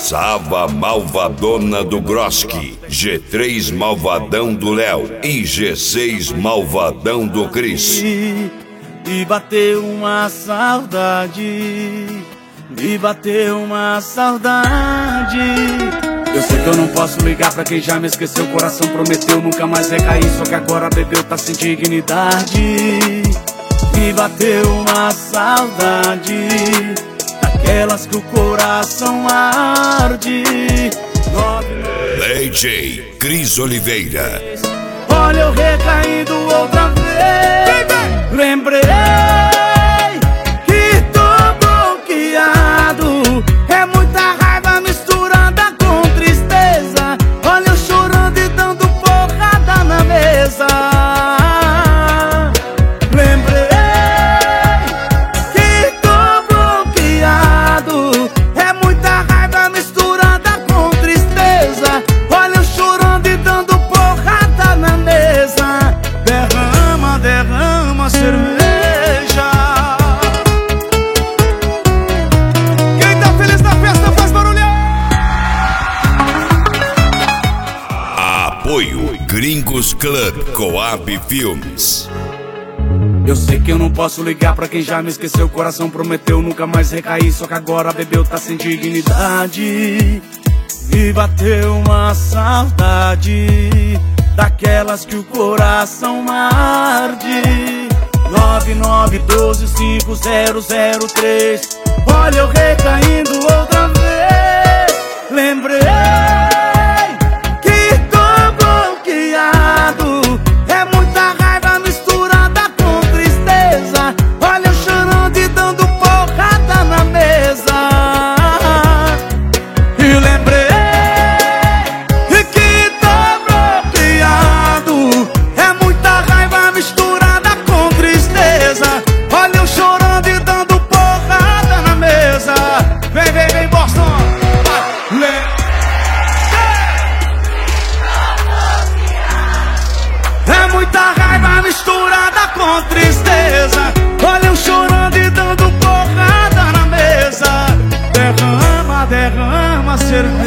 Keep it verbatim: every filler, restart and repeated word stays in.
Sava malvadona do Groski, G três malvadão do Léo e G seis malvadão do Cris. Me bateu uma saudade, me bateu uma saudade. Eu sei que eu não posso ligar pra quem já me esqueceu. O coração prometeu nunca mais recair, só que agora bebeu, tá sem dignidade. Me bateu uma saudade, daquelas que o coração arde. D J Cris Oliveira. Olha eu recaindo outra vez. Lembrei que tô bloqueado. É muita raiva misturada com tristeza. Olha eu chorando e dando porrada na mesa. Lembrei que tô bloqueado. É muita raiva misturada com tristeza. Olha eu chorando e dando porrada na mesa. Derrama, derrama cerveja. Quem tá feliz na festa faz barulhão. Apoio Gringos Club Coab Filmes. Eu sei que eu não posso ligar pra quem já me esqueceu. O coração prometeu nunca mais recair, só que agora bebeu, tá sem dignidade. Me bateu uma saudade, daquelas que o coração arde. Nove nove um dois cinco zero zero três. Olha eu recaindo outra vez. Lembrei que tô bloqueado. É muita raiva misturada com tristeza. Olha eu chorando e dando porrada na mesa. E lembrei que tô bloqueado. É muita raiva misturada com tristeza. Olha eu chorando e dando porrada na mesa. Vem, vem, vem, Boston. É muita raiva misturada com tristeza. Olha eu chorando e dando porrada na mesa. Derrama, derrama cerveja.